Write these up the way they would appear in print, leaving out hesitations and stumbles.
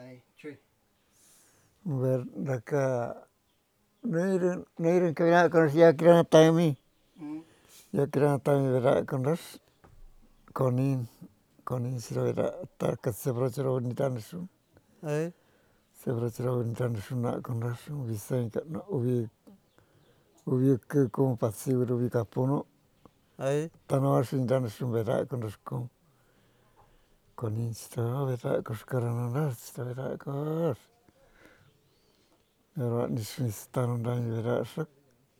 Ay, chui. Ver acá. Neirin que viene con ya quieren taimi. Ya quieren taimi verá con los conin siro verá ta se brochero ni tan su. Ay. Se brochero ni tan su na con los visen que no ubi que como pasivo ubi capono. Ay. Tanto sin tan su verá con los conin siro verá con caranas verá con Pero ni están dando verá sak.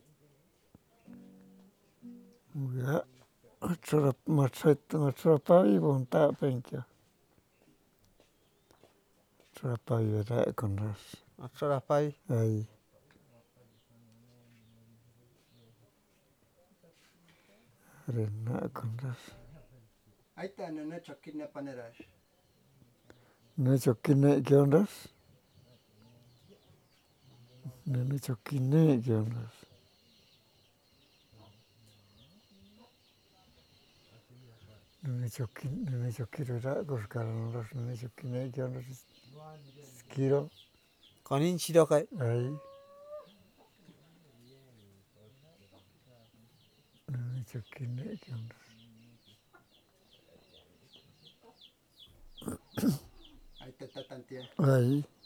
Ya, machora pavi bonta penkia. Machora pavi verá con las. Machora pavi. Ahí. Rena con las. Ahí está, no choquina paneras. No choquine, ¿qué ondas? No choquine, ¿qué ondas? No choquine, verá, coscaron los no choquine, ¿qué ondas? Skiro. Conin siro kai. Ahí. No choquine, ¿qué ondas? Ahí está tantia. Ahí.